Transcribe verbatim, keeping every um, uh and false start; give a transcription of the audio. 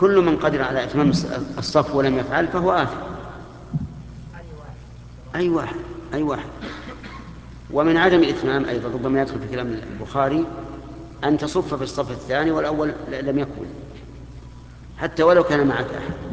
كل من قدر على إتمام الصف ولم يفعل فهو آثم. أي واحد أي واحد. ومن عدم الإتمام أيضا ربما يدخل في كلام البخاري أن تصف في الصف الثاني والأول لم يكن، حتى ولو كان معك أحد.